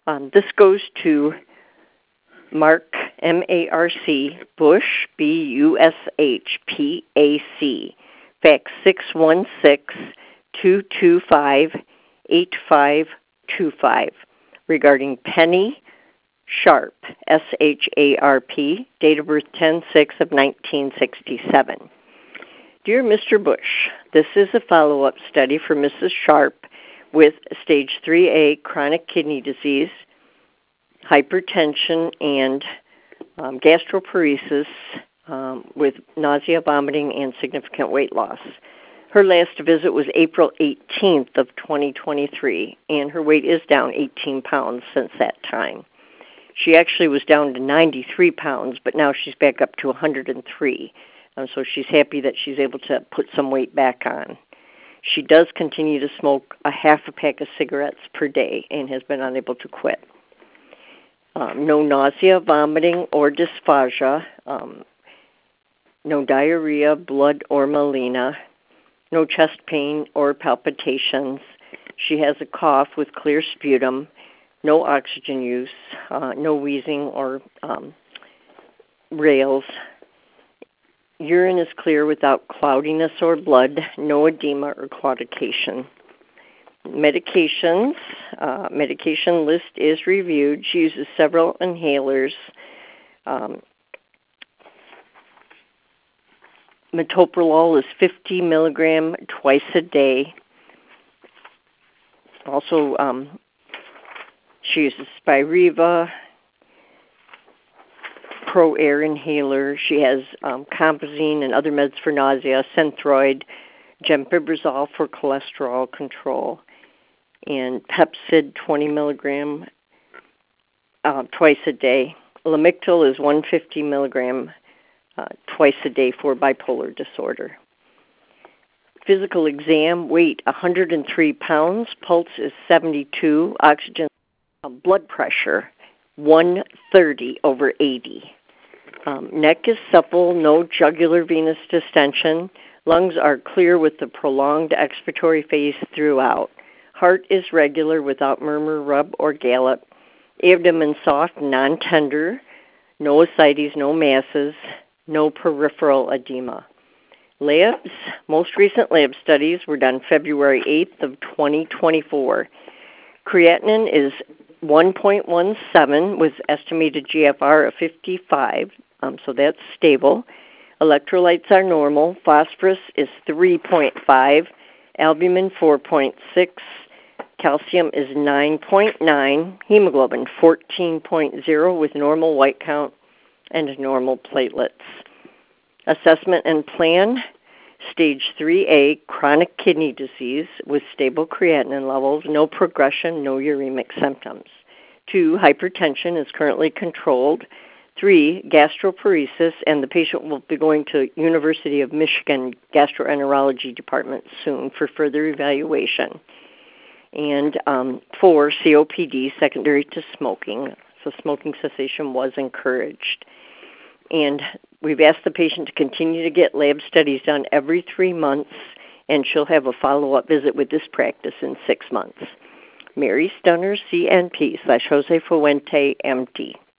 This goes to Mark, M-A-R-C, Bush, B-U-S-H-P-A-C, fax 616-225-8525, regarding Penny Sharp, S-H-A-R-P, date of birth 10/6 of 1967. Dear Mr. Bush, this is a follow-up study for Mrs. Sharp with stage 3A chronic kidney disease, hypertension, and gastroparesis with nausea, vomiting, and significant weight loss. Her last visit was April 18th of 2023, and her weight is down 18 pounds since that time. She actually was down to 93 pounds, but now she's back up to 103. So she's happy that she's able to put some weight back on. She does continue to smoke a half a pack of cigarettes per day and has been unable to quit. No nausea, vomiting, or dysphagia. No diarrhea, blood, or melena. No chest pain or palpitations. She has a cough with clear sputum. No oxygen use, no wheezing or rales. Urine is clear without cloudiness or blood, no edema or claudication. Medications, medication list is reviewed. She uses several inhalers. Metoprolol is 50 milligram twice a day. Also, she uses Spiriva, Pro Air inhaler. She has Compazine and other meds for nausea, Synthroid, Gemfibrozol for cholesterol control, and Pepcid 20 milligram twice a day. Lamictal is 150 milligram twice a day for bipolar disorder. Physical exam, weight 103 pounds, pulse is 72, oxygen, blood pressure 130/80. Neck is supple, no jugular venous distension. Lungs are clear with the prolonged expiratory phase throughout. Heart is regular without murmur, rub, or gallop. Abdomen soft, non-tender. No ascites, no masses. No peripheral edema. Labs, most recent lab studies were done February 8th of 2024. Creatinine is 1.17 with estimated GFR of 55, so that's stable. Electrolytes are normal. Phosphorus is 3.5, albumin 4.6, calcium is 9.9, hemoglobin 14.0 with normal white count and normal platelets. Assessment and plan, stage 3A, chronic kidney disease with stable creatinine levels, no progression, no uremic symptoms. 2, hypertension is currently controlled. 3, gastroparesis, and the patient will be going to University of Michigan gastroenterology department soon for further evaluation. And 4, COPD, secondary to smoking, so smoking cessation was encouraged. And we've asked the patient to continue to get lab studies done every 3 months, and she'll have a follow-up visit with this practice in 6 months. Mary Stunner, CNP /Jose Fuente, MD.